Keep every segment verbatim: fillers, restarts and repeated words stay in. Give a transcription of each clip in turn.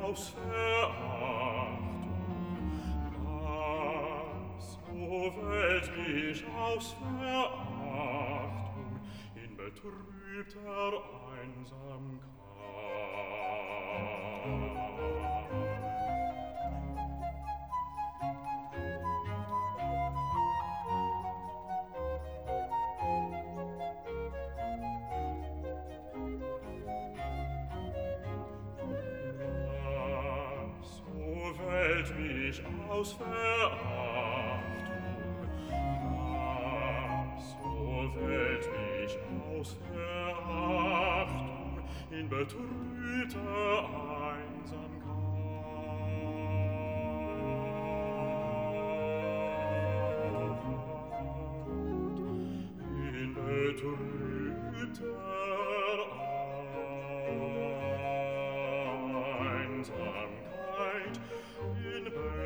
aus Verachtung. Was, o Welt, mich aus Verachtung in betrübter Einsamkeit. Welt mich aus Verachtung, was, o Welt mich aus Verachtung in betrübter Einsamkeit, in betrübter Einsamkeit, in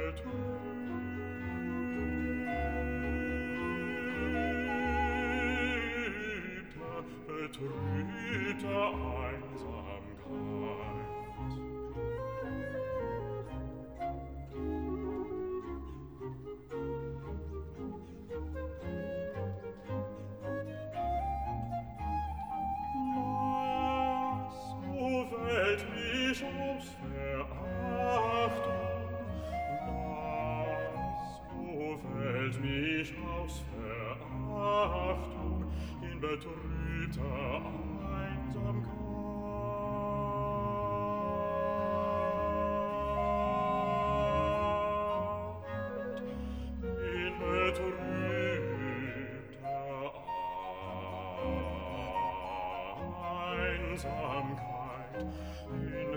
betrübter, betrübter Einsamkeit. Lass, o Welt, mich aus Verachtung, Welt mich aus Verachtung in betrübter Einsamkeit, in betrübter Einsamkeit, in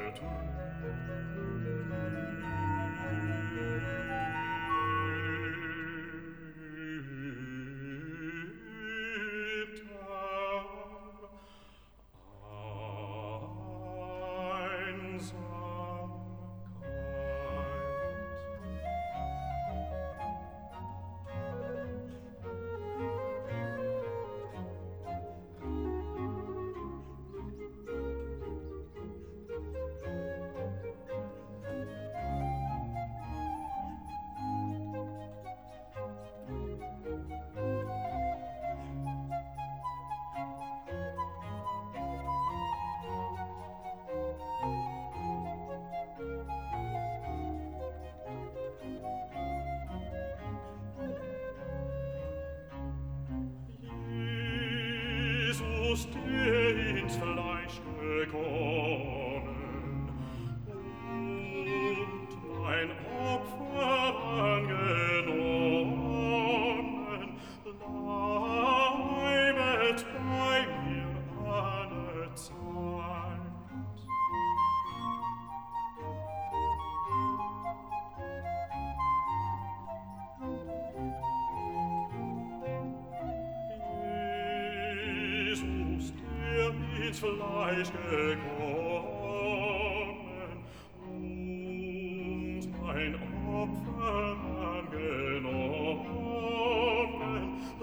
Jesus, der ins Fleisch gekommen und mein Opfer angenommen, bleibet bei mir alle Zeit. Jesus, der ins Fleisch gekommen und mein Opfer angenommen,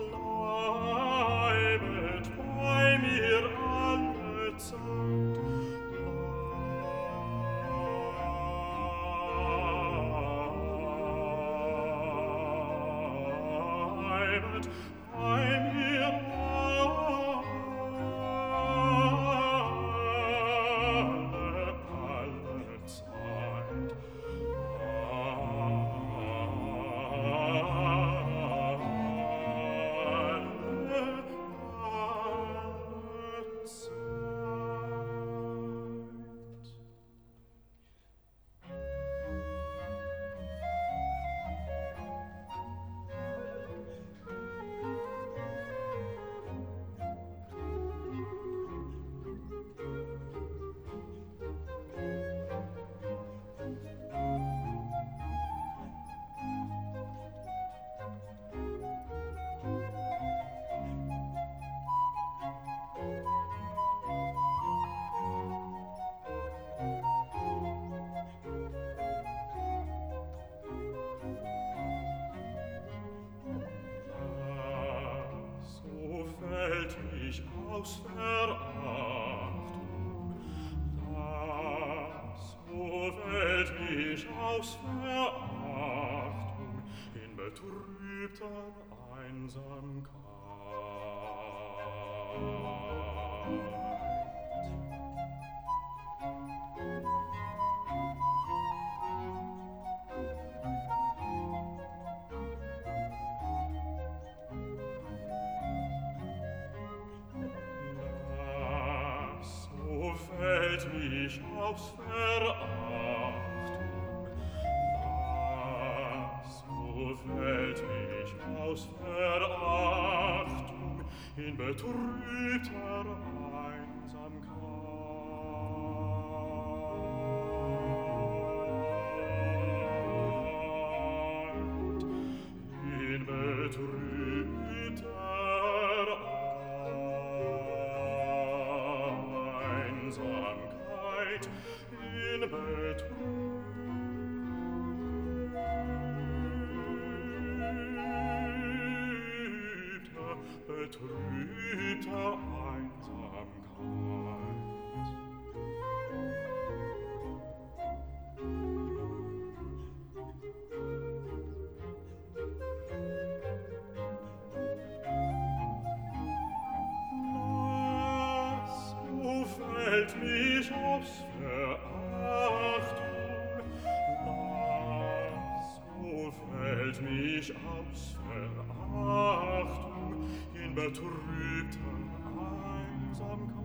bleibet bei mir alle Zeit. Bleibet bei mir fällt mich aus Verachtung, das, o aus Verachtung in betrübter Einsamkeit. Fällt mich aus Verachtung, das, so fällt mich aus Verachtung in betrübter Einsamkeit. In betrübter Einsamkeit, in betrübter, betrübter Einsamkeit. Fällt mich aus Verachtung, lass, o fällt mich aus Verachtung in betrübter Einsamkeit.